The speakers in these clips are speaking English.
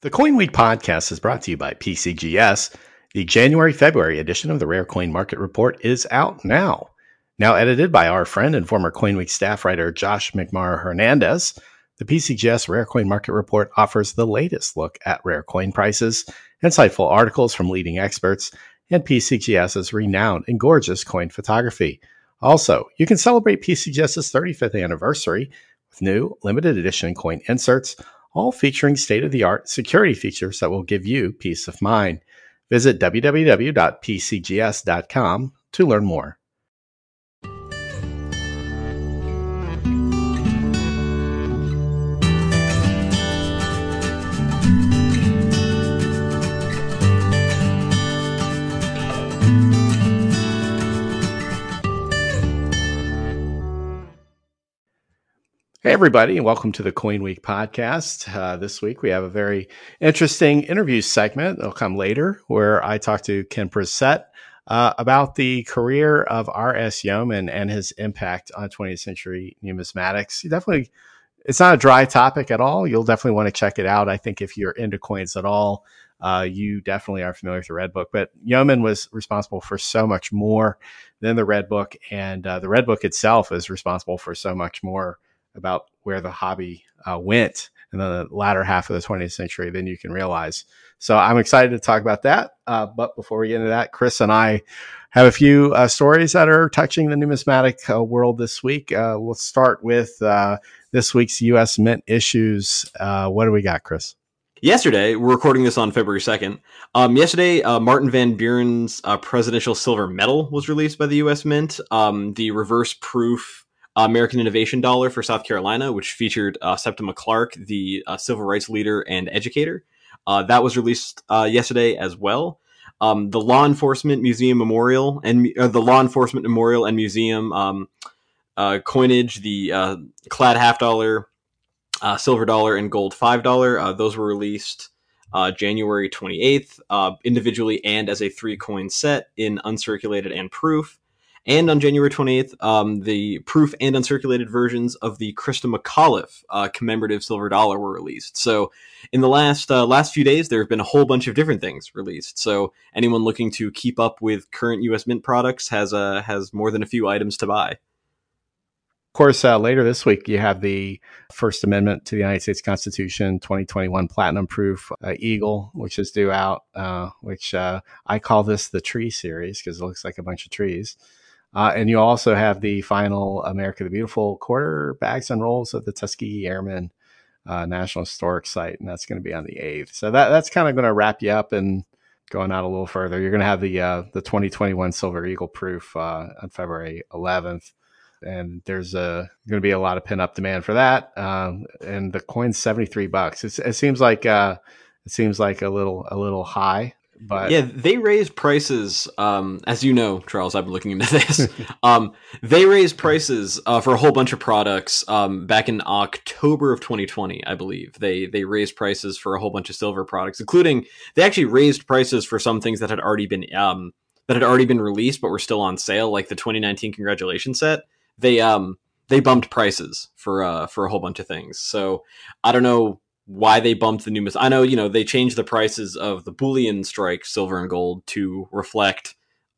The Coin Week podcast is brought to you by PCGS. The January-February edition of the Rare Coin Market Report is out now. Now edited by our friend and former Coin Week staff writer Josh McMarra Hernandez, the PCGS Rare Coin Market Report offers the latest look at rare coin prices, insightful articles from leading experts, and PCGS's renowned and gorgeous coin photography. Also, you can celebrate PCGS's 35th anniversary with new limited edition coin inserts, all featuring state-of-the-art security features that will give you peace of mind. Visit www.pcgs.com to learn more. Hey, everybody, and welcome to the Coin Week podcast. This week, we have a very interesting interview segment. It'll come later, where I talk to Ken Brissett about the career of R.S. Yeoman and his impact on 20th century numismatics. It's not a dry topic at all. You'll definitely want to check it out. I think if you're into coins at all, you definitely are familiar with the Red Book. But Yeoman was responsible for so much more than the Red Book, and the Red Book itself is responsible for so much more about where the hobby went in the latter half of the 20th century than you can realize. So I'm excited to talk about that. But before we get into that, Chris and I have a few stories that are touching the numismatic world this week. We'll start with this week's U.S. Mint issues. What do we got, Chris? Yesterday, we're recording this on February 2nd. Yesterday, Martin Van Buren's presidential silver medal was released by the U.S. Mint. The reverse proof American Innovation Dollar for South Carolina, which featured Septima Clark, the civil rights leader and educator. That was released yesterday as well. The Law Enforcement Museum Memorial and Museum coinage, the clad $50, silver dollar, and gold $5. Those were released January 28th, individually and as a 3-coin set in uncirculated and proof. And on January 28th, the proof and uncirculated versions of the Christa McAuliffe commemorative silver dollar were released. So in the last few days, there have been a whole bunch of different things released. So anyone looking to keep up with current U.S. Mint products has more than a few items to buy. Of course, later this week, you have the First Amendment to the United States Constitution 2021 Platinum Proof Eagle, which is due out, which I call this the tree series because it looks like a bunch of trees. And you also have the final America the Beautiful quarter bags and rolls of the Tuskegee Airmen National Historic Site, and that's going to be on the 8th. So that's kind of going to wrap you up. And going out a little further, you're going to have the 2021 Silver Eagle proof on February 11th. And there's going to be a lot of pin-up demand for that. And the coin's $73. It seems like a little high. But yeah, they raised prices, as you know, Charles, I've been looking into this. They raised prices for a whole bunch of products back in October of 2020, I believe. They raised prices for a whole bunch of silver products, including they actually raised prices for some things that had already been released but were still on sale, like the 2019 Congratulations set. They bumped prices for a whole bunch of things. So I don't know why they bumped the new. I know, they changed the prices of the Bullion Strike silver and gold to reflect,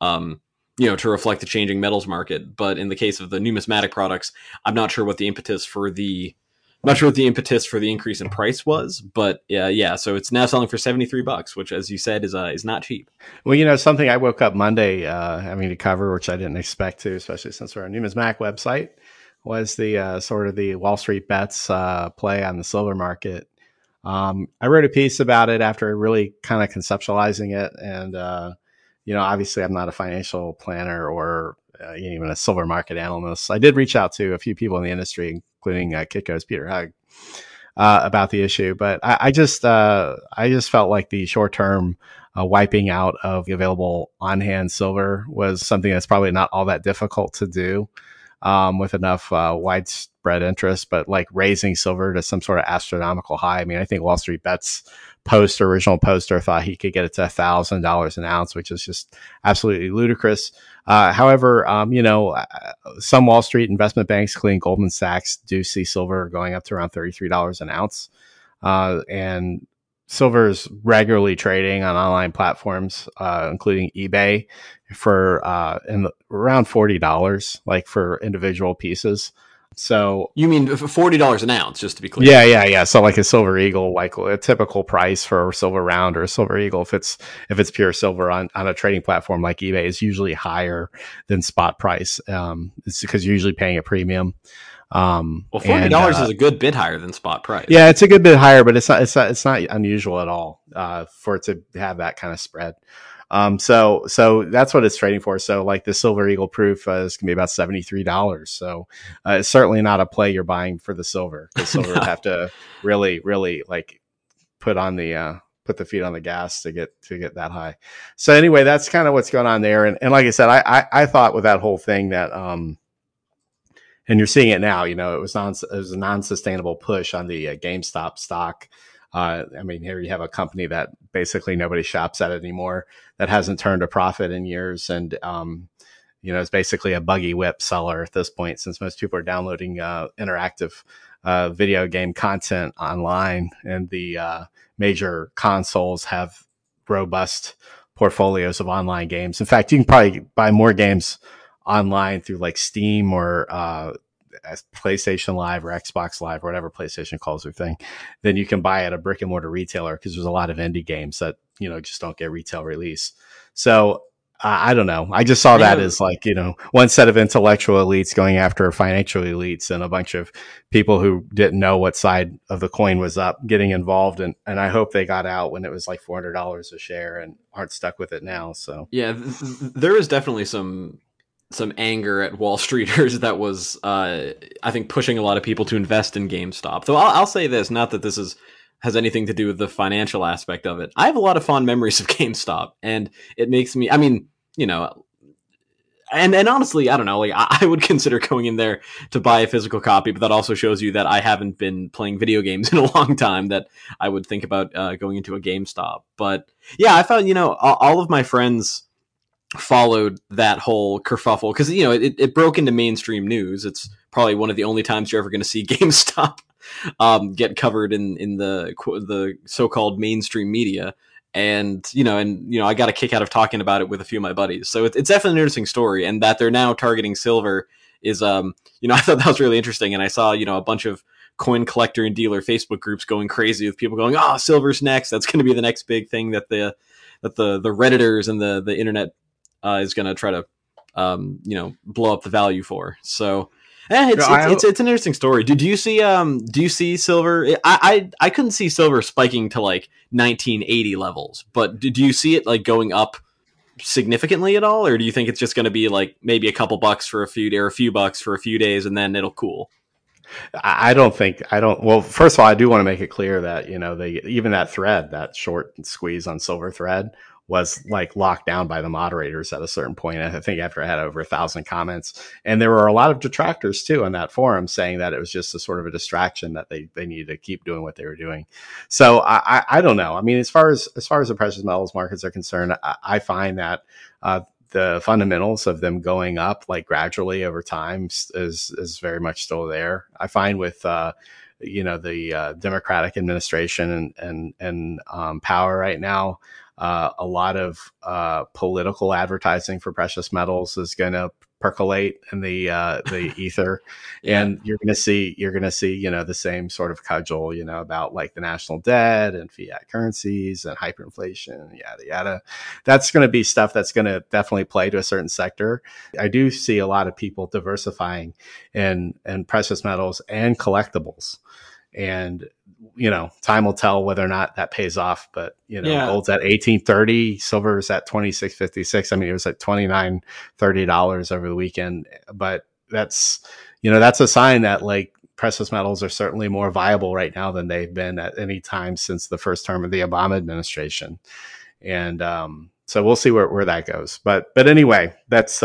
the changing metals market. But in the case of the numismatic products, I'm not sure what the impetus for the increase in price was. But yeah. So it's now selling for $73, which, as you said, is not cheap. Well, something I woke up Monday having to cover, which I didn't expect to, especially since we're a numismatic website, was the sort of the Wall Street bets play on the silver market. I wrote a piece about it after really kind of conceptualizing it. And, obviously I'm not a financial planner or even a silver market analyst. I did reach out to a few people in the industry, including Kitco's Peter Hugg, about the issue. But I just felt like the short-term wiping out of the available on-hand silver was something that's probably not all that difficult to do with enough widespread interest, but like raising silver to some sort of astronomical high. I mean, I think Wall Street Bets original poster thought he could get it to $1,000 an ounce, which is just absolutely ludicrous. However, some Wall Street investment banks, including Goldman Sachs, do see silver going up to around $33 an ounce. And silver is regularly trading on online platforms, including eBay, for around $40, like for individual pieces. So You mean $40 an ounce, just to be clear? yeah. So like a silver eagle, like a typical price for a silver round or a silver eagle, if it's pure silver on a trading platform like eBay, is usually higher than spot price. It's because you're usually paying a premium. Well, $40 is a good bit higher than spot price. Yeah, it's a good bit higher, but it's not unusual at all for it to have that kind of spread. So that's what it's trading for. So like the Silver Eagle proof is gonna be about $73. So it's certainly not a play you're buying for the silver, because silver would have to really, really like put the feet on the gas to get that high. So anyway, that's kind of what's going on there. And like I said, I thought with that whole thing that and you're seeing it now, it was a non-sustainable push on the GameStop stock. I mean, here you have a company that basically nobody shops at anymore, that hasn't turned a profit in years. And, it's basically a buggy whip seller at this point, since most people are downloading interactive video game content online, and the major consoles have robust portfolios of online games. In fact, you can probably buy more games online through like Steam or PlayStation Live or Xbox Live or whatever PlayStation calls their thing, then you can buy at a brick and mortar retailer, because there's a lot of indie games that just don't get retail release. So I don't know. I just saw that as like one set of intellectual elites going after financial elites, and a bunch of people who didn't know what side of the coin was up getting involved, and I hope they got out when it was like $400 a share and aren't stuck with it now. So yeah, there is definitely some anger at Wall Streeters that was, I think, pushing a lot of people to invest in GameStop. Though I'll say this, not that this has anything to do with the financial aspect of it. I have a lot of fond memories of GameStop, and it makes me, I mean, and honestly, I don't know, like I would consider going in there to buy a physical copy, but that also shows you that I haven't been playing video games in a long time, that I would think about going into a GameStop. But yeah, I found, all of my friends followed that whole kerfuffle, because it broke into mainstream news. It's probably one of the only times you're ever going to see GameStop get covered in the so-called mainstream media. And I got a kick out of talking about it with a few of my buddies. So it's definitely an interesting story, and that they're now targeting silver is I thought that was really interesting. And I saw a bunch of coin collector and dealer Facebook groups going crazy, with people going, "Oh, silver's next. That's going to be the next big thing that the Redditors and the internet is going to try to blow up the value for." So it's an interesting story. Do you see silver? I couldn't see silver spiking to like 1980 levels, but do you see it like going up significantly at all, or do you think it's just going to be like maybe a couple bucks for a few bucks for a few days, and then it'll cool? I don't. Well, first of all, I do want to make it clear that even that short squeeze on silver thread was like locked down by the moderators at a certain point. I think after I had over 1,000 comments, and there were a lot of detractors too on that forum saying that it was just a sort of a distraction, that they needed to keep doing what they were doing. So I don't know. I mean, as far as the precious metals markets are concerned, I find that the fundamentals of them going up like gradually over time is very much still there. I find with the Democratic administration and power right now, a lot of political advertising for precious metals is going to percolate in the ether, yeah. And you're going to see the same sort of cudgel about like the national debt and fiat currencies and hyperinflation, yada yada. That's going to be stuff that's going to definitely play to a certain sector. I do see a lot of people diversifying in precious metals and collectibles, and time will tell whether or not that pays off. But gold's at 1830, silver's at 26.56. I mean, it was at $29-30 over the weekend. But that's a sign that like precious metals are certainly more viable right now than they've been at any time since the first term of the Obama administration. And so we'll see where that goes. But anyway, that's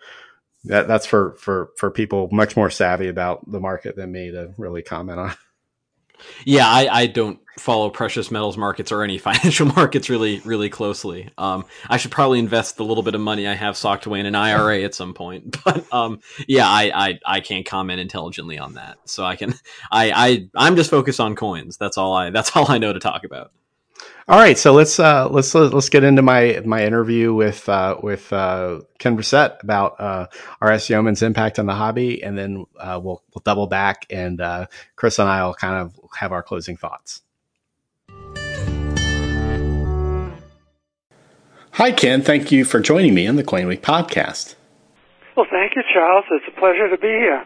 for people much more savvy about the market than me to really comment on. Yeah, I don't follow precious metals markets or any financial markets really, really closely. I should probably invest the little bit of money I have socked away in an IRA at some point. But yeah, I can't comment intelligently on that. So I'm just focused on coins. That's all I know to talk about. All right, so let's get into my interview with Ken Brissett about R.S. Yeoman's impact on the hobby, and then we'll double back, and Chris and I will kind of have our closing thoughts. Hi, Ken. Thank you for joining me on the Coin Week podcast. Well, thank you, Charles. It's a pleasure to be here.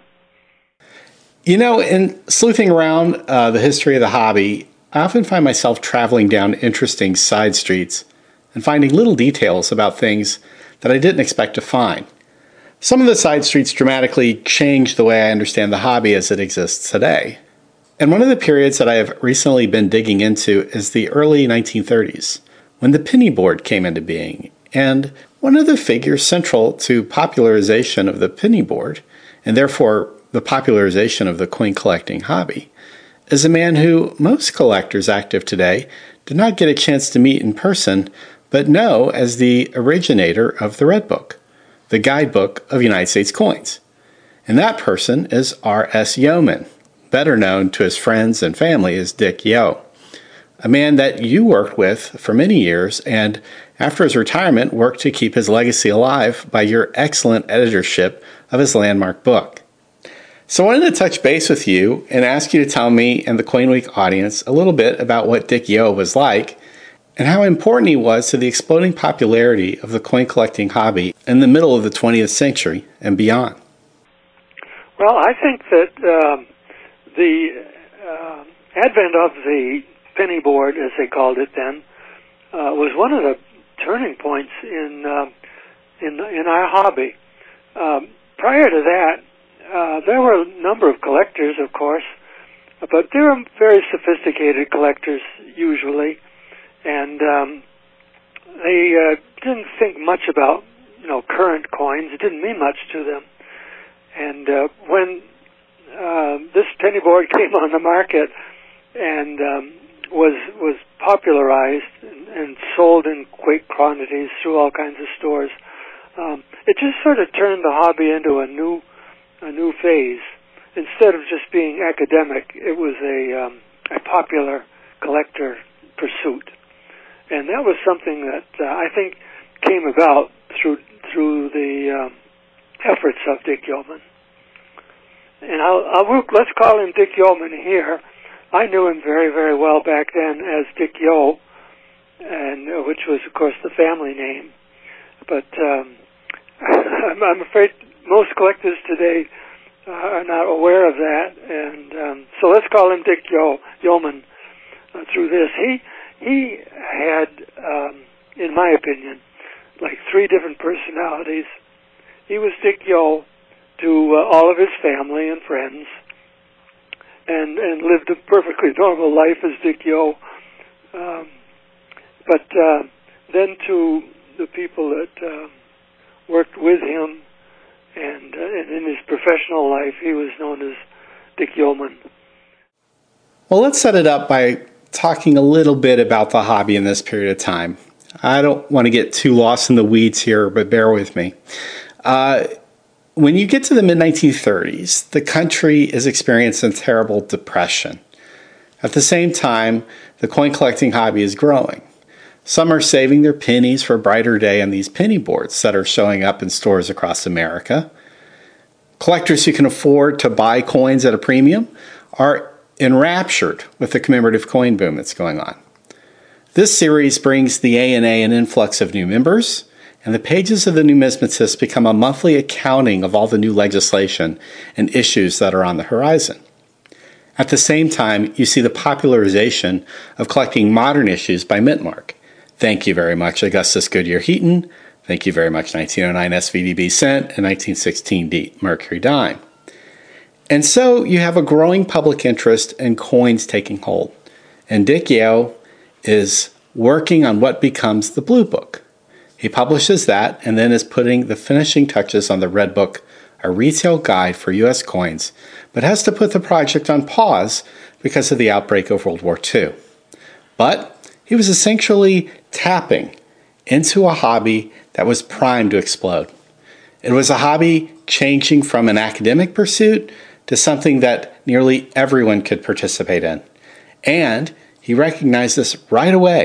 You know, in sleuthing around the history of the hobby, I often find myself traveling down interesting side streets and finding little details about things that I didn't expect to find. Some of the side streets dramatically changed the way I understand the hobby as it exists today. And one of the periods that I have recently been digging into is the early 1930s, when the penny board came into being. And one of the figures central to popularization of the penny board, and therefore the popularization of the coin collecting hobby, is a man who most collectors active today did not get a chance to meet in person, but know as the originator of the Red Book, the guidebook of United States coins. And that person is R.S. Yeoman, better known to his friends and family as Dick Yo, a man that you worked with for many years, and after his retirement worked to keep his legacy alive by your excellent editorship of his landmark book. So I wanted to touch base with you and ask you to tell me and the Coin Week audience a little bit about what Dick Yo was like and how important he was to the exploding popularity of the coin collecting hobby in the middle of the 20th century and beyond. Well, I think that the advent of the penny board, as they called it then, was one of the turning points in our hobby. Prior to that, there were a number of collectors, of course, but they were very sophisticated collectors usually, and they didn't think much about current coins. It didn't mean much to them. And when this penny board came on the market and was popularized and sold in great quantities through all kinds of stores, it just sort of turned the hobby into a new phase. Instead of just being academic, it was a popular collector pursuit, and that was something that I think came about through the efforts of Dick Yeoman. And let's call him Dick Yeoman here. I knew him very, very well back then as Dick Yo, and which was, of course, the family name. But I'm afraid most collectors today are not aware of that, and so let's call him Dick Yeoman through this. He had, in my opinion, like 3 different personalities. He was Dick Yo to all of his family and friends, and lived a perfectly normal life as Dick Yo. But then to the people that worked with him, and in his professional life, he was known as Dick Yeoman. Well, let's set it up by talking a little bit about the hobby in this period of time. I don't want to get too lost in the weeds here, but bear with me. When you get to the mid-1930s, the country is experiencing a terrible depression. At the same time, the coin collecting hobby is growing. Some are saving their pennies for a brighter day on these penny boards that are showing up in stores across America. Collectors who can afford to buy coins at a premium are enraptured with the commemorative coin boom that's going on. This series brings the ANA an influx of new members, and the pages of the Numismatist become a monthly accounting of all the new legislation and issues that are on the horizon. At the same time, you see the popularization of collecting modern issues by Mintmark. Thank you very much, Augustus Goodyear Heaton. Thank you very much, 1909 SVDB Cent and 1916 D Mercury Dime. And so you have a growing public interest in coins taking hold. And Dick Yo is working on what becomes the Blue Book. He publishes that and then is putting the finishing touches on the Red Book, a retail guide for U.S. coins, but has to put the project on pause because of the outbreak of World War II. But he was essentially tapping into a hobby that was primed to explode. It was a hobby changing from an academic pursuit to something that nearly everyone could participate in. And he recognized this right away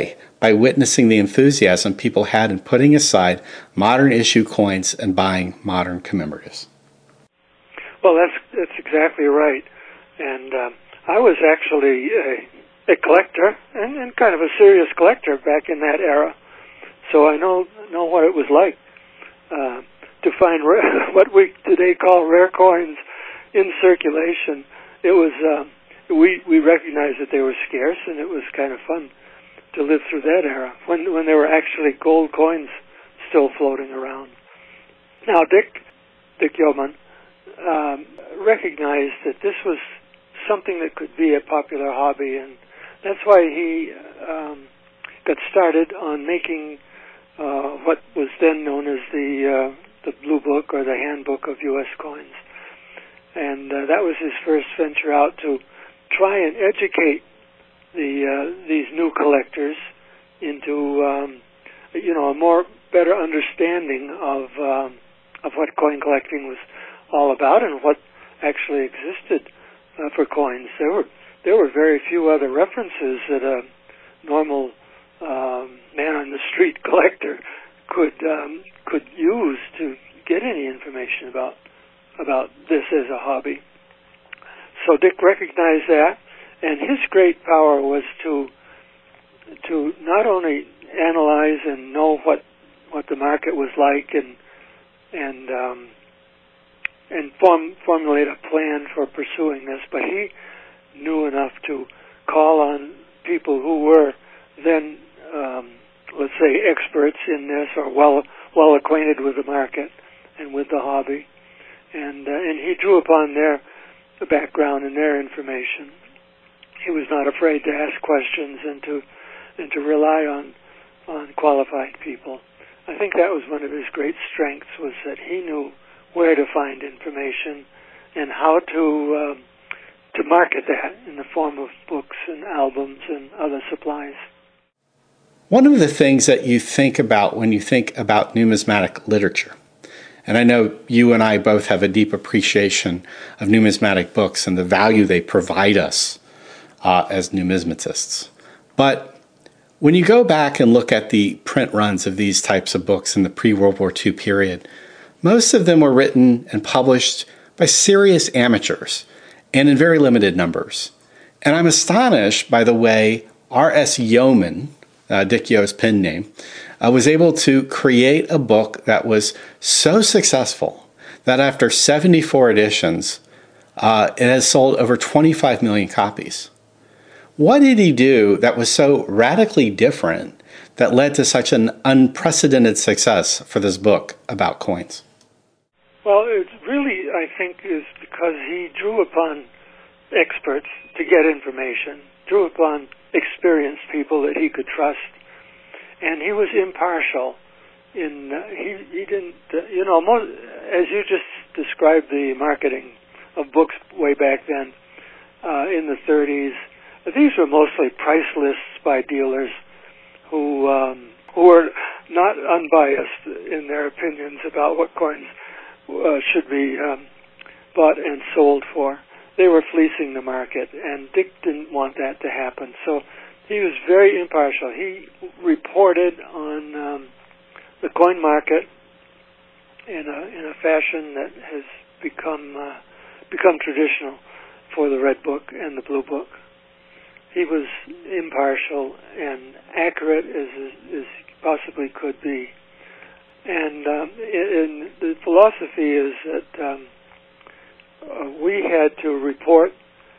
by witnessing the enthusiasm people had in putting aside modern issue coins and buying modern commemoratives. Well, that's exactly right. And I was actually a collector, and kind of a serious collector back in that era. So I know what it was like to find what we today call rare coins in circulation. It was we recognized that they were scarce, and it was kind of fun to live through that era when there were actually gold coins still floating around. Now, Dick Yeoman recognized that this was something that could be a popular hobby, and that's why he got started on making what was then known as the Blue Book or the Handbook of U.S. Coins. And that was his first venture out to try and educate these new collectors into a more better understanding of what coin collecting was all about and what actually existed for coins. There were very few other references that a normal man on the street collector could use to get any information about this as a hobby. So Dick recognized that, and his great power was to not only analyze and know what the market was like and formulate a plan for pursuing this, but he knew enough to call on people who were then, let's say, experts in this or well acquainted with the market and with the hobby, and he drew upon their background and their information. He was not afraid to ask questions and to rely on qualified people. I think that was one of his great strengths, was that he knew where to find information and how to market that in the form of books and albums and other supplies. One of the things that you think about when you think about numismatic literature, and I know you and I both have a deep appreciation of numismatic books and the value they provide us as numismatists. But when you go back and look at the print runs of these types of books in the pre-World War II period, most of them were written and published by serious amateurs and in very limited numbers. And I'm astonished by the way R.S. Yeoman, Dick Yo's pen name, was able to create a book that was so successful that after 74 editions, it has sold over 25 million copies. What did he do that was so radically different that led to such an unprecedented success for this book about coins? Well, it really, I think, is because he drew upon experts to get information, drew upon experienced people that he could trust, and he was impartial. He didn't, as you just described the marketing of books way back then in the 30s, these were mostly price lists by dealers who were not unbiased in their opinions about what coins should be bought and sold for. They were fleecing the market, and Dick didn't want that to happen. So he was very impartial. He reported on the coin market in a fashion that has become traditional for the Red Book and the Blue Book. He was impartial and accurate as possibly could be. And the philosophy is that we had to report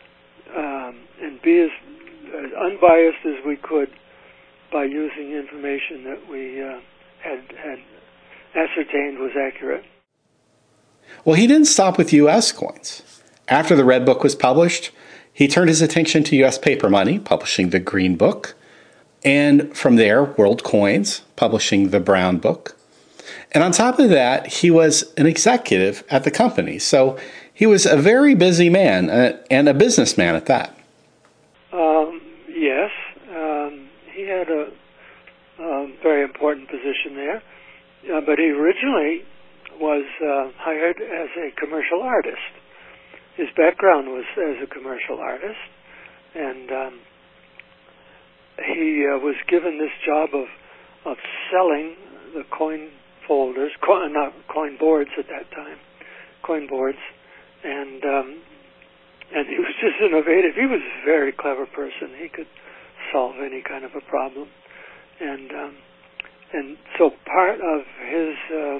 and be as unbiased as we could by using information that we had ascertained was accurate. Well, he didn't stop with U.S. coins. After the Red Book was published, he turned his attention to U.S. paper money, publishing the Green Book, and from there, World Coins, publishing the Brown Book. And on top of that, he was an executive at the company. So he was a very busy man and a businessman at that. Yes. He had a very important position there. But he originally was hired as a commercial artist. His background was as a commercial artist. And he was given this job of selling the coin folders, not coin boards at that time, coin boards, and he was just innovative. He was a very clever person. He could solve any kind of a problem, and so part of his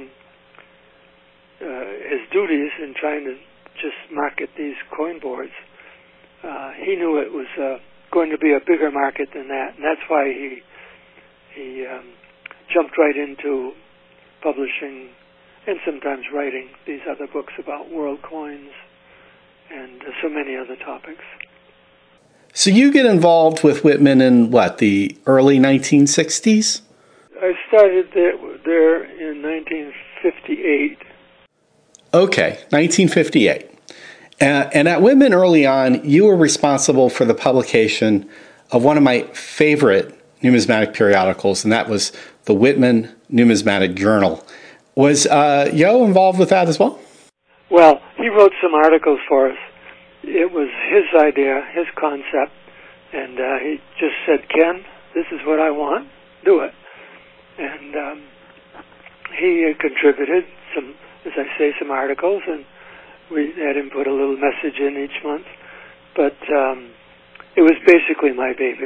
duties in trying to just market these coin boards, he knew it was going to be a bigger market than that, and that's why he jumped right into publishing and sometimes writing these other books about world coins and so many other topics. So you get involved with Whitman in what, the early 1960s? I started there in 1958. Okay, 1958. And at Whitman early on, you were responsible for the publication of one of my favorite numismatic periodicals, and that was the Whitman Numismatic Journal. Was Yo involved with that as well? Well, he wrote some articles for us. It was his idea, his concept, and he just said, Ken, this is what I want, do it. And he contributed some, as I say, some articles, and we had him put a little message in each month. But it was basically my baby.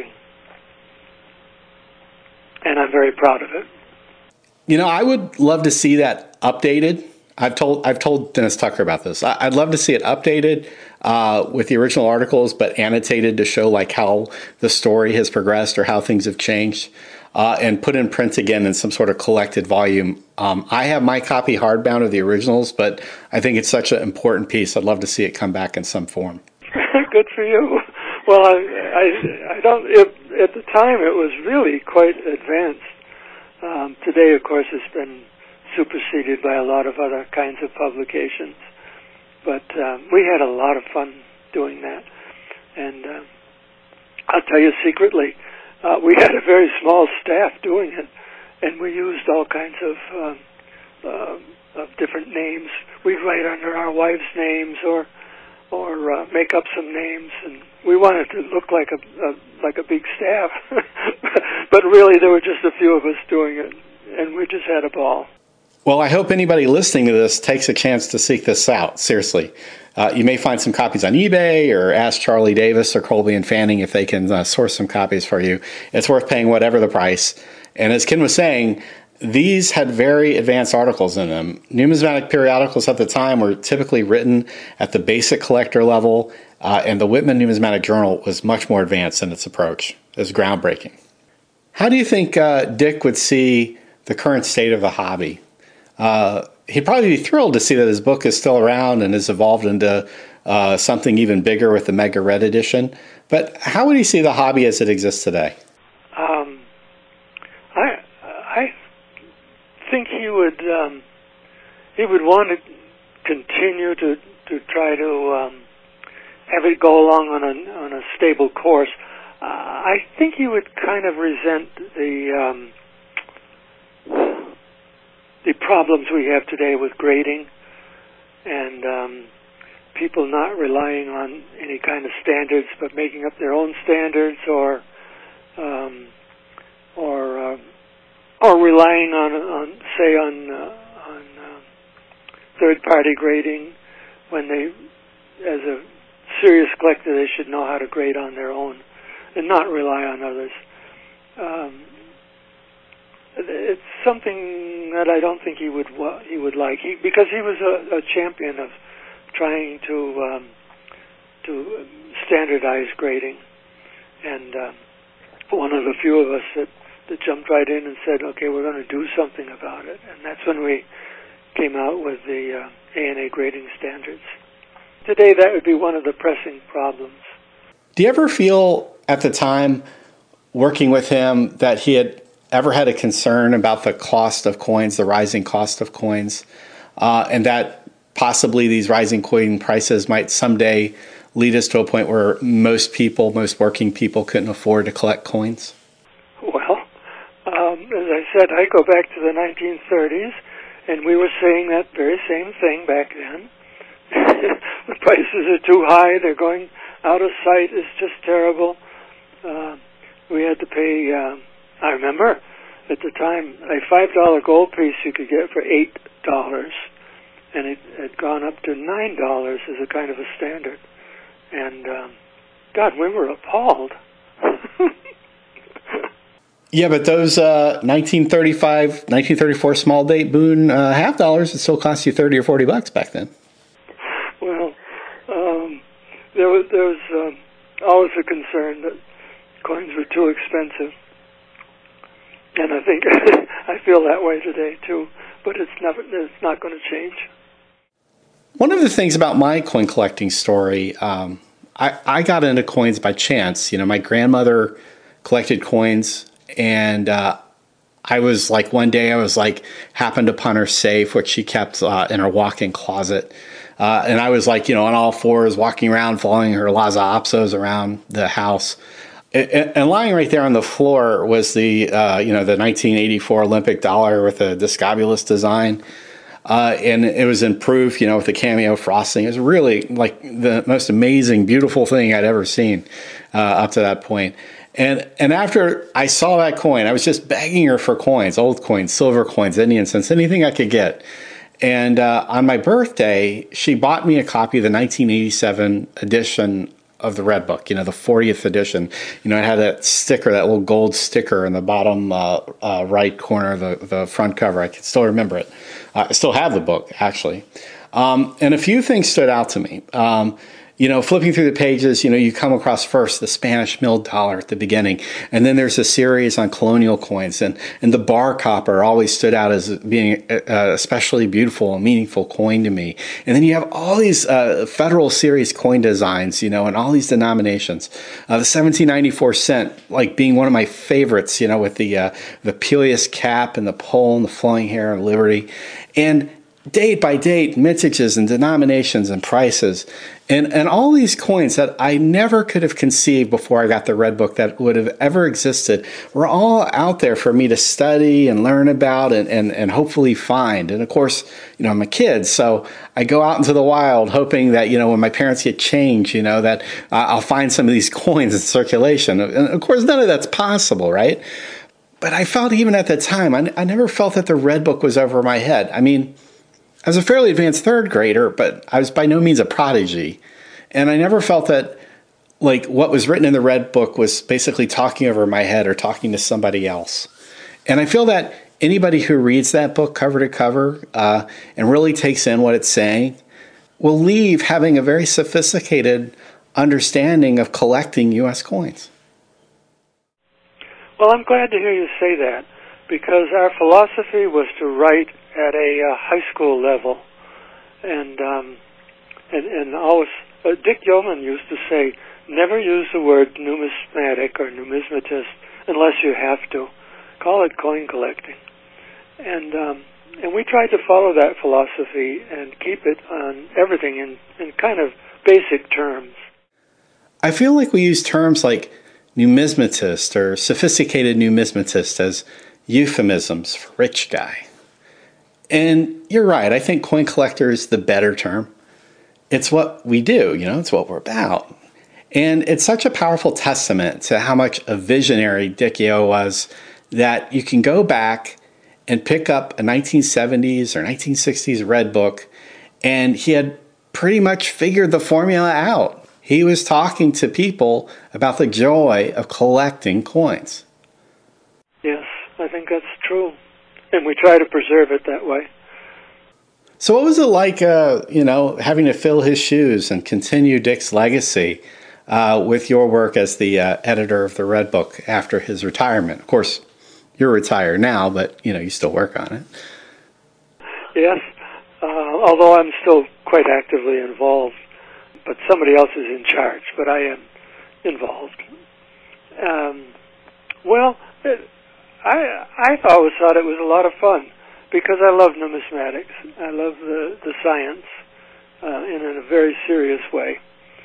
And I'm very proud of it. You know, I would love to see that updated. I've told Dennis Tucker about this. I'd love to see it updated with the original articles, but annotated to show like how the story has progressed or how things have changed, and put in print again in some sort of collected volume. I have my copy hardbound of the originals, but I think it's such an important piece. I'd love to see it come back in some form. Good for you. Well, I don't. At the time, it was really quite advanced. Today, of course, it's been superseded by a lot of other kinds of publications. But we had a lot of fun doing that. And I'll tell you secretly, we had a very small staff doing it, and we used all kinds of different names. We'd write under our wives' names or make up some names, and we wanted to look like a big staff. But really, there were just a few of us doing it, and we just had a ball. Well, I hope anybody listening to this takes a chance to seek this out. Seriously. You may find some copies on eBay, or ask Charlie Davis or Colby and Fanning if they can source some copies for you. It's worth paying whatever the price. And as Ken was saying, these had very advanced articles in them. Numismatic periodicals at the time were typically written at the basic collector level, and the Whitman Numismatic Journal was much more advanced in its approach. It was groundbreaking. How do you think Dick would see the current state of the hobby? He'd probably be thrilled to see that his book is still around and has evolved into something even bigger with the Mega Red Edition. But how would he see the hobby as it exists today? I think he would want to continue to try to have it go along on a stable course. I think he would kind of resent the problems we have today with grading and people not relying on any kind of standards but making up their own standards or relying on third-party grading when they, as a serious collector, they should know how to grade on their own and not rely on others. It's something that I don't think he would like, because he was a champion of trying to standardize grading, and one of the few of us that jumped right in and said, "Okay, we're going to do something about it," and that's when we came out with the ANA grading standards. Today, that would be one of the pressing problems. Do you ever feel at the time working with him that he had ever had a concern about the cost of coins, the rising cost of coins, and that possibly these rising coin prices might someday lead us to a point where most working people couldn't afford to collect coins? Well, as I said, I go back to the 1930s, and we were saying that very same thing back then. The prices are too high, they're going out of sight, it's just terrible. we had to pay, I remember at the time, a $5 gold piece you could get for $8, and it had gone up to $9 as a kind of a standard. And, God, we were appalled. Yeah, but those 1934 small date Boone half dollars, it still cost you $30 or $40 back then. Well, there was always a concern that coins were too expensive, and I think I feel that way today too. But it's not going to change. One of the things about my coin collecting story, I got into coins by chance. You know, my grandmother collected coins. And I was like, one day I was like, happened upon her safe, which she kept in her walk-in closet. And I was like, you know, on all fours, walking around, following her Lhasa Apsos around the house. And lying right there on the floor was the 1984 Olympic dollar with a Discobolus design. And it was in proof, you know, with the cameo frosting. It was really like the most amazing, beautiful thing I'd ever seen up to that point. And after I saw that coin, I was just begging her for coins, old coins, silver coins, Indian cents, anything I could get. And on my birthday, she bought me a copy of the 1987 edition of the Red Book, you know, the 40th edition. You know, it had that sticker, that little gold sticker in the bottom right corner of the front cover. I can still remember it. I still have the book, actually. And a few things stood out to me. You know, flipping through the pages, you know, you come across first the Spanish milled dollar at the beginning. And then there's a series on colonial coins. And the bar copper always stood out as being especially beautiful and meaningful coin to me. And then you have all these Federal Series coin designs, you know, and all these denominations. The 1794 cent, like being one of my favorites, you know, with the Peleus cap and the pole and the flowing hair of Liberty. And date by date, mintages and denominations and prices. And all these coins that I never could have conceived before I got the Red Book that would have ever existed were all out there for me to study and learn about and hopefully find. And of course, you know, I'm a kid, so I go out into the wild hoping that, you know, when my parents get change, you know, that I'll find some of these coins in circulation. And of course, none of that's possible, right? But I felt even at the time, I never felt that the Red Book was over my head. I mean, I was a fairly advanced third grader, but I was by no means a prodigy. And I never felt that, like, what was written in the Red Book was basically talking over my head or talking to somebody else. And I feel that anybody who reads that book cover to cover and really takes in what it's saying will leave having a very sophisticated understanding of collecting U.S. coins. Well, I'm glad to hear you say that, because our philosophy was to write at a high school level, and always Dick Yeoman used to say, never use the word numismatic or numismatist unless you have to. Call it coin collecting, and we tried to follow that philosophy and keep it on everything in kind of basic terms. I feel like we use terms like numismatist or sophisticated numismatist as euphemisms for rich guy. And you're right. I think coin collector is the better term. It's what we do, you know, it's what we're about. And it's such a powerful testament to how much a visionary Dick Yeo was that you can go back and pick up a 1970s or 1960s Red Book, and he had pretty much figured the formula out. He was talking to people about the joy of collecting coins. Yes, I think that's true. And we try to preserve it that way. So what was it like, having to fill his shoes and continue Dick's legacy with your work as the editor of the Red Book after his retirement? Of course, you're retired now, but, you know, you still work on it. Yes, although I'm still quite actively involved. But somebody else is in charge, but I am involved. I always thought it was a lot of fun because I love numismatics. I love the science in a very serious way.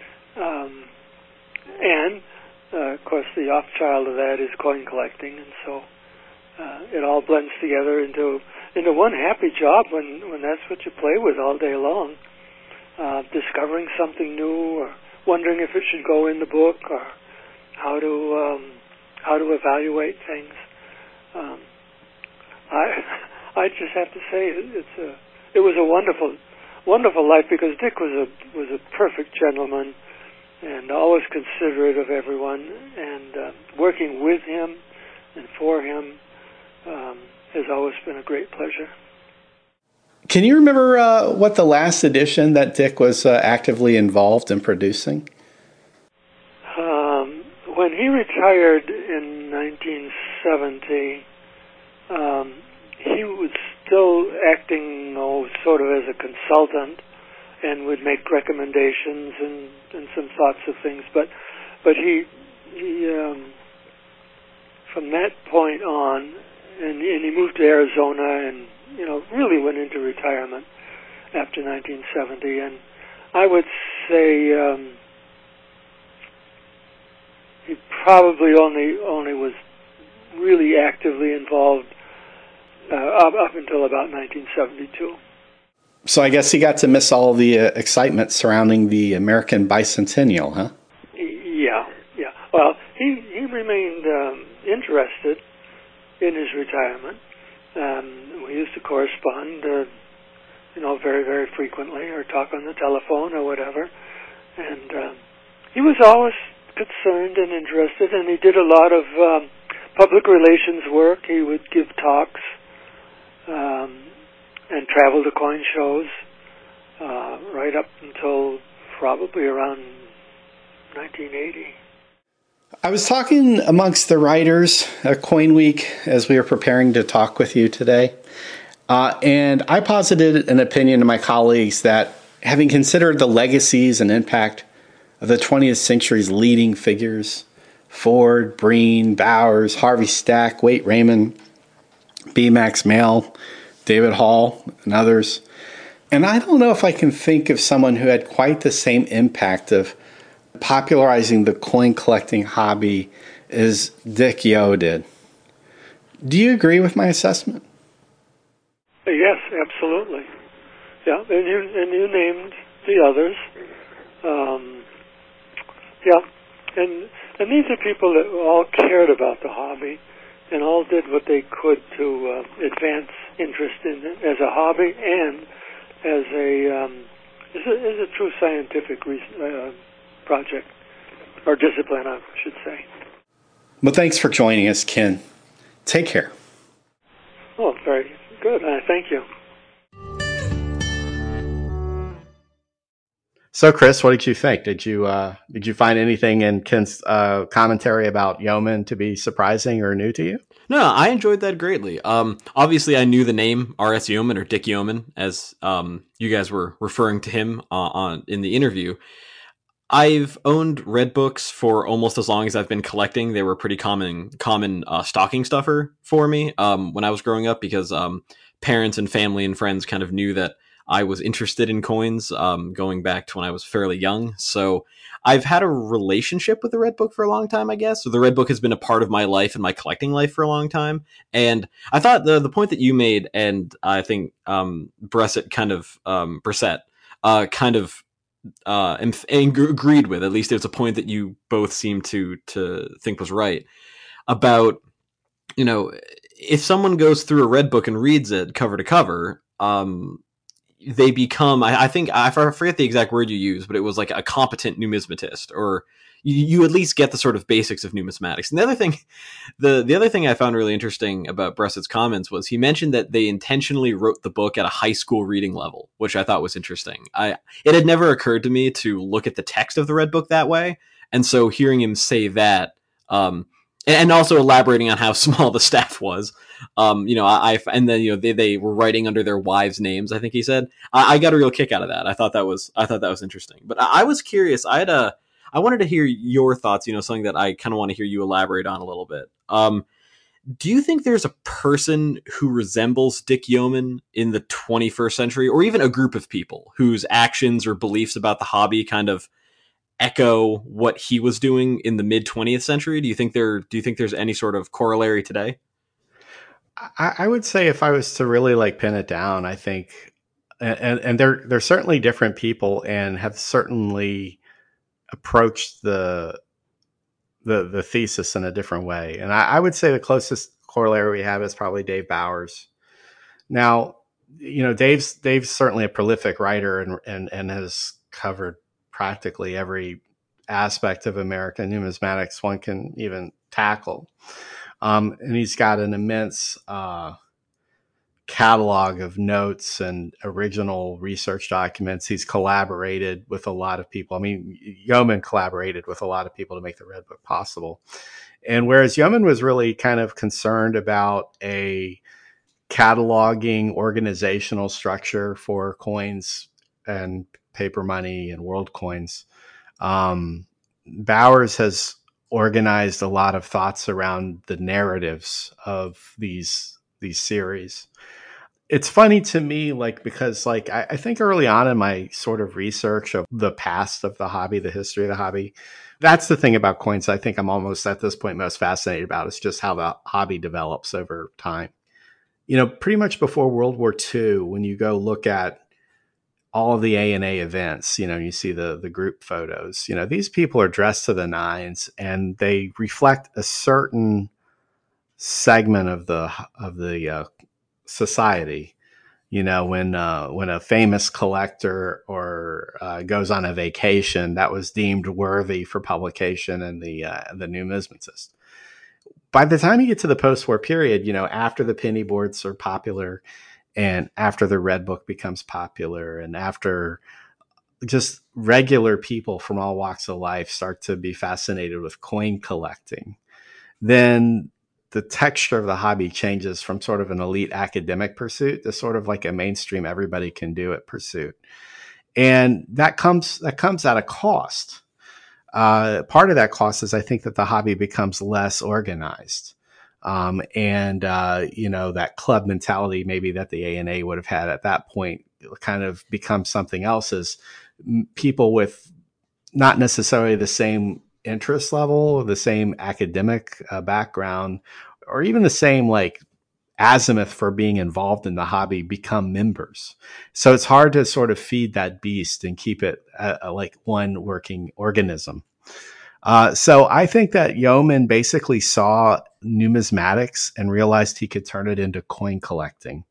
Of course, the off-child of that is coin collecting, and so it all blends together into one happy job when that's what you play with all day long. Discovering something new, or wondering if it should go in the book, or how to how to evaluate things. I just have to say it was a wonderful life, because Dick was a perfect gentleman and always considerate of everyone, and working with him and for him has always been a great pleasure. Can you remember what the last edition that Dick was actively involved in producing? When he retired in 1970, he was still acting sort of as a consultant, and would make recommendations and some thoughts of things. But he from that point on, and he moved to Arizona, and really went into retirement after 1970. And I would say he probably only was really actively involved up until about 1972. So I guess he got to miss all the excitement surrounding the American bicentennial, huh? Yeah. Well, he remained interested in his retirement. We used to correspond, very, very frequently, or talk on the telephone or whatever. And he was always concerned and interested, and he did a lot of public relations work. He would give talks and travel to coin shows right up until probably around 1980. I was talking amongst the writers at Coin Week as we were preparing to talk with you today, and I posited an opinion to my colleagues that, having considered the legacies and impact of the 20th century's leading figures, Ford, Breen, Bowers, Harvey Stack, Waite Raymond, B. Max Mail, David Hall, and others, and I don't know if I can think of someone who had quite the same impact of popularizing the coin collecting hobby as Dick Yo did. Do you agree with my assessment? Yes, absolutely. Yeah, and you named the others. And these are people that all cared about the hobby and all did what they could to advance interest in it as a hobby and as a true scientific project, or discipline, I should say. Well, thanks for joining us, Ken. Take care. Oh, very good. Thank you. So, Chris, what did you think? Did you find anything in Ken's commentary about Yeoman to be surprising or new to you? No, I enjoyed that greatly. Obviously, I knew the name R.S. Yeoman, or Dick Yeoman, as you guys were referring to him in the interview. I've owned Red books for almost as long as I've been collecting. They were a pretty common stocking stuffer for me when I was growing up, because parents and family and friends kind of knew that I was interested in coins going back to when I was fairly young. So I've had a relationship with the Red book for a long time, I guess. So the Red book has been a part of my life and my collecting life for a long time. And I thought the point that you made, and I think Brissett kind of and agreed with, at least it was a point that you both seemed to think was right, about, if someone goes through a Red book and reads it cover to cover, they become, I forget the exact word you used, but it was like a competent numismatist, or you at least get the sort of basics of numismatics. And the other thing I found really interesting about Brissett's comments was he mentioned that they intentionally wrote the book at a high school reading level, which I thought was interesting. It had never occurred to me to look at the text of the Red book that way. And so hearing him say that, and also elaborating on how small the staff was, they were writing under their wives' names, I think he said. I got a real kick out of that. I thought that was interesting. But I was curious. I wanted to hear your thoughts, something that I kind of want to hear you elaborate on a little bit. Do you think there's a person who resembles Dick Yeoman in the 21st century, or even a group of people whose actions or beliefs about the hobby kind of echo what he was doing in the mid 20th century? Do you think there's any sort of corollary today? I would say, if I was to really pin it down, I think, and they're certainly different people and have certainly approached the the thesis in a different way. And I would say the closest corollary we have is probably Dave Bowers. Now, Dave's certainly a prolific writer and has covered practically every aspect of American numismatics one can even tackle. And he's got an immense catalog of notes and original research documents. He's collaborated with a lot of people. I mean, Yeoman collaborated with a lot of people to make the Red Book possible. And whereas Yeoman was really kind of concerned about a cataloging organizational structure for coins and paper money and world coins, Bowers has organized a lot of thoughts around the narratives of these series. It's funny to me, because I think early on in my sort of research of the past of the hobby, the history of the hobby, that's the thing about coins I think I'm almost at this point most fascinated about, is just how the hobby develops over time. Pretty much before World War II, when you go look at all of the A&A events, you see the group photos, these people are dressed to the nines and they reflect a certain segment of the society. When a famous collector or goes on a vacation, that was deemed worthy for publication in the numismatist. By the time you get to the post-war period, after the penny boards are popular and after the Red Book becomes popular and after just regular people from all walks of life start to be fascinated with coin collecting, then the texture of the hobby changes from sort of an elite academic pursuit to sort of like a mainstream everybody can do it pursuit. And that comes at a cost. Part of that cost is I think that the hobby becomes less organized. That club mentality maybe that the A&A would have had at that point kind of becomes something else, as people with not necessarily the same interest level, the same academic background, or even the same azimuth for being involved in the hobby become members. So it's hard to sort of feed that beast and keep it like one working organism. So I think that Yeoman basically saw numismatics and realized he could turn it into coin collecting.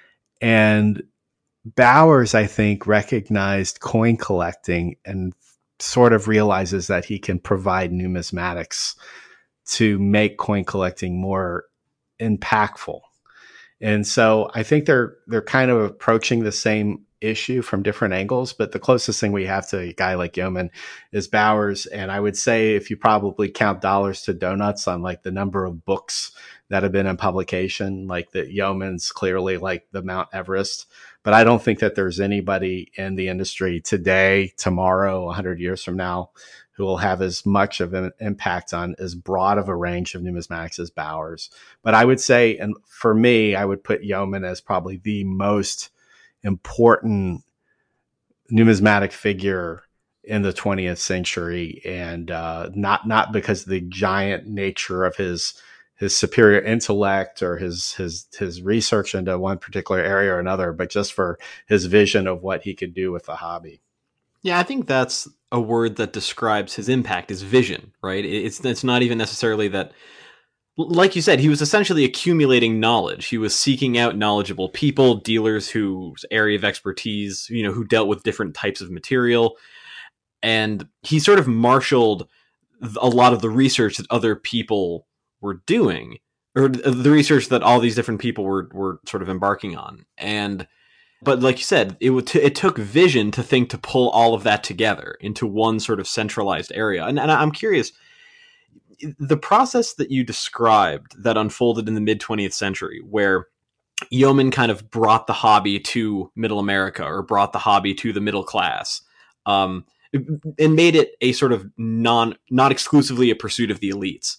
And Bowers, I think, recognized coin collecting and sort of realizes that he can provide numismatics to make coin collecting more impactful. And so I think they're kind of approaching the same issue from different angles, but the closest thing we have to a guy like Yeoman is Bowers. And I would say if you probably count dollars to donuts on the number of books that have been in publication, that Yeoman's clearly the Mount Everest. But I don't think that there's anybody in the industry today, tomorrow, 100 years from now, who will have as much of an impact on as broad of a range of numismatics as Bowers. But I would say, and for me, I would put Yeoman as probably the most important numismatic figure in the 20th century, and not because of the giant nature of his superior intellect or his research into one particular area or another, but just for his vision of what he could do with the hobby. Yeah, I think that's a word that describes his impact, his vision, right? It's not even necessarily that, like you said, he was essentially accumulating knowledge. He was seeking out knowledgeable people, dealers whose area of expertise, who dealt with different types of material. And he sort of marshaled a lot of the research that other people were doing, or the research that all these different people were sort of embarking on. But like you said, it took vision to think to pull all of that together into one sort of centralized area. And I'm curious, the process that you described that unfolded in the mid-20th century, where Yeoman kind of brought the hobby to Middle America or brought the hobby to the middle class, and made it a sort of not exclusively a pursuit of the elites.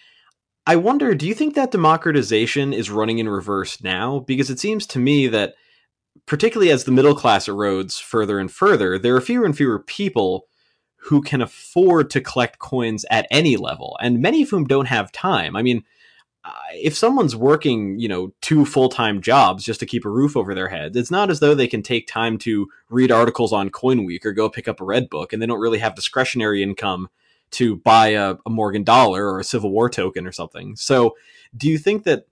I wonder, do you think that democratization is running in reverse now? Because it seems to me that, particularly as the middle class erodes further and further, there are fewer and fewer people who can afford to collect coins at any level, and many of whom don't have time. I mean, if someone's working, 2 full-time jobs just to keep a roof over their heads, it's not as though they can take time to read articles on Coin Week or go pick up a Red Book, and they don't really have discretionary income to buy a Morgan dollar or a Civil War token or something. So do you think that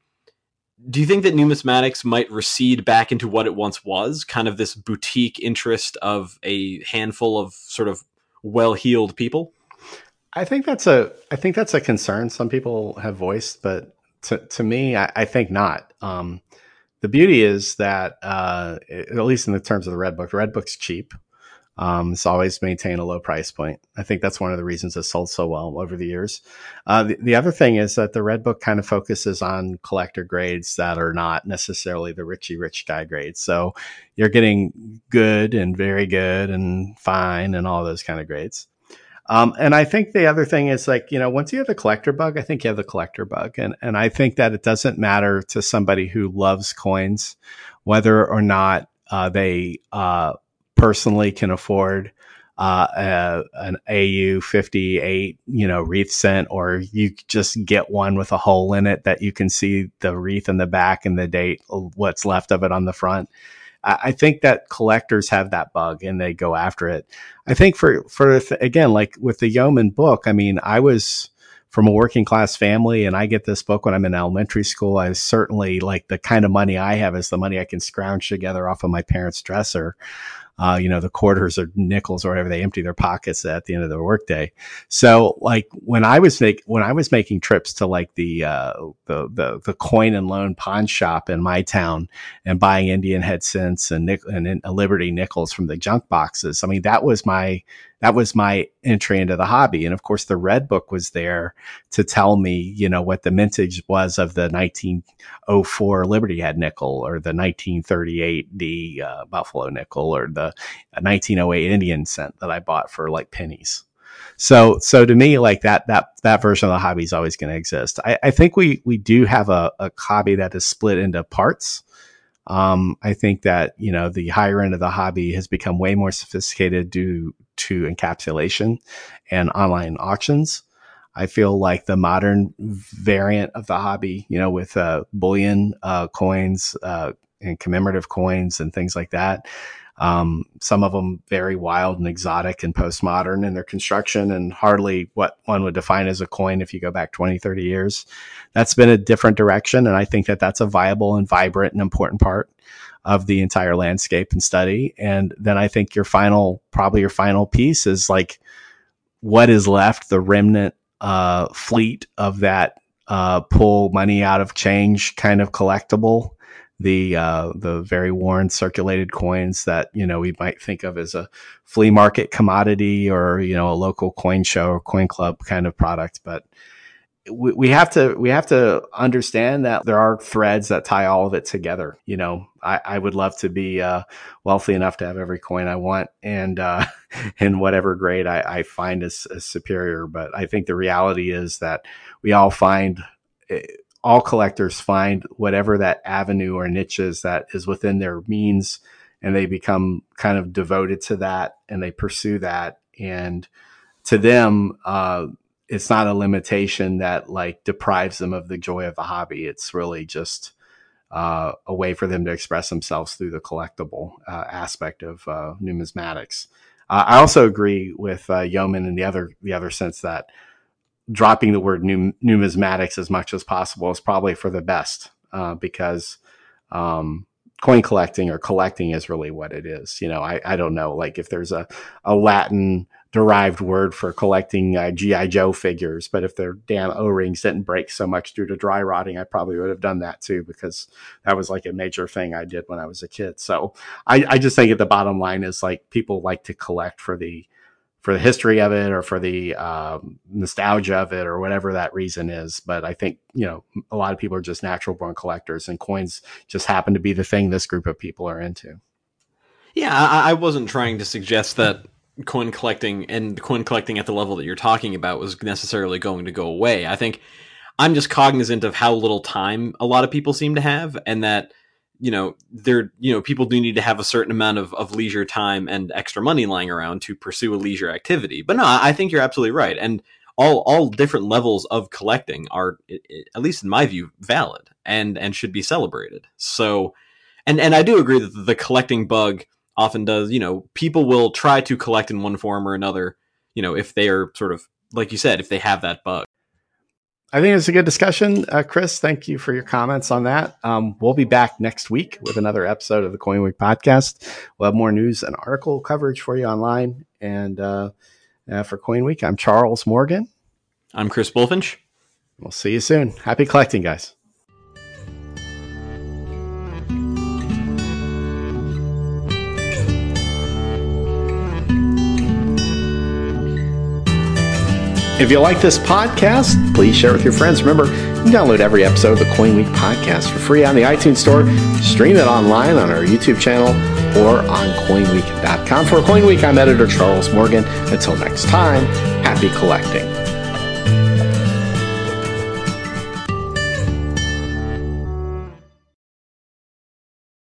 numismatics might recede back into what it once was, kind of this boutique interest of a handful of sort of well-heeled people? I think that's a concern some people have voiced, but to me, I think not. The beauty is that, at least in the terms of the Red Book's cheap. It's always maintained a low price point. I think that's one of the reasons it's sold so well over the years. The other thing is that the Red Book kind of focuses on collector grades that are not necessarily the richy rich guy grades. So you're getting good and very good and fine and all those kind of grades. And I think the other thing is, like, once you have the collector bug, I think you have the collector bug. And I think that it doesn't matter to somebody who loves coins, whether or not they personally can afford an AU 58, wreath cent, or you just get one with a hole in it that you can see the wreath in the back and the date, what's left of it on the front. I think that collectors have that bug and they go after it. I think again, like with the Yeoman book, I mean, I was from a working class family and I get this book when I'm in elementary school. I certainly, like, the kind of money I have is the money I can scrounge together off of my parents' dresser. The quarters or nickels or whatever they empty their pockets at the end of their workday. So, like, when I was making trips to, like, the coin and loan pawn shop in my town and buying Indian head cents and Liberty nickels from the junk boxes, I mean, that was my entry into the hobby. And of course, the Red Book was there to tell me, what the mintage was of the 1904 Liberty Head nickel, or the 1938 Buffalo nickel, or the 1908 Indian cent that I bought for like pennies. So to me, like, that version of the hobby is always going to exist. I think we do have a hobby that is split into parts. I think that, the higher end of the hobby has become way more sophisticated due to encapsulation and online auctions. I feel like the modern variant of the hobby, with bullion coins and commemorative coins and things like that. Some of them very wild and exotic and postmodern in their construction and hardly what one would define as a coin if you go back 20, 30 years. That's been a different direction. And I think that that's a viable and vibrant and important part of the entire landscape and study. And then I think your final piece is, like, what is left, the remnant fleet of that pull money out of change kind of collectible. The very worn circulated coins that, we might think of as a flea market commodity or, a local coin show or coin club kind of product. But we have to understand that there are threads that tie all of it together. I would love to be wealthy enough to have every coin I want and in whatever grade I find as superior. But I think the reality is that we all collectors find whatever that avenue or niche is that is within their means, and they become kind of devoted to that and they pursue that. And to them, it's not a limitation that, like, deprives them of the joy of the hobby. It's really just a way for them to express themselves through the collectible aspect of numismatics. I also agree with Yeoman in the other sense that dropping the word numismatics as much as possible is probably for the best, because coin collecting or collecting is really what it is. I don't know, like, if there's a Latin derived word for collecting G.I. Joe figures, but if their damn O-rings didn't break so much due to dry rotting, I probably would have done that too, because that was like a major thing I did when I was a kid. So I just think at the bottom line is, like, people like to collect for the history of it or for the nostalgia of it or whatever that reason is. But I think, a lot of people are just natural born collectors, and coins just happen to be the thing this group of people are into. Yeah, I wasn't trying to suggest that coin collecting at the level that you're talking about was necessarily going to go away. I think I'm just cognizant of how little time a lot of people seem to have, and that, people do need to have a certain amount of leisure time and extra money lying around to pursue a leisure activity. But no, I think you're absolutely right. And all different levels of collecting are, at least in my view, valid and should be celebrated. So, and I do agree that the collecting bug often does, people will try to collect in one form or another, if they are sort of like you said, if they have that bug. I think it's a good discussion. Chris, thank you for your comments on that. We'll be back next week with another episode of the Coin Week podcast. We'll have more news and article coverage for you online. And for Coin Week, I'm Charles Morgan. I'm Chris Bulfinch. We'll see you soon. Happy collecting, guys. If you like this podcast, please share it with your friends. Remember, you can download every episode of the Coin Week podcast for free on the iTunes Store. Stream it online on our YouTube channel or on coinweek.com. For Coin Week, I'm editor Charles Morgan. Until next time, happy collecting.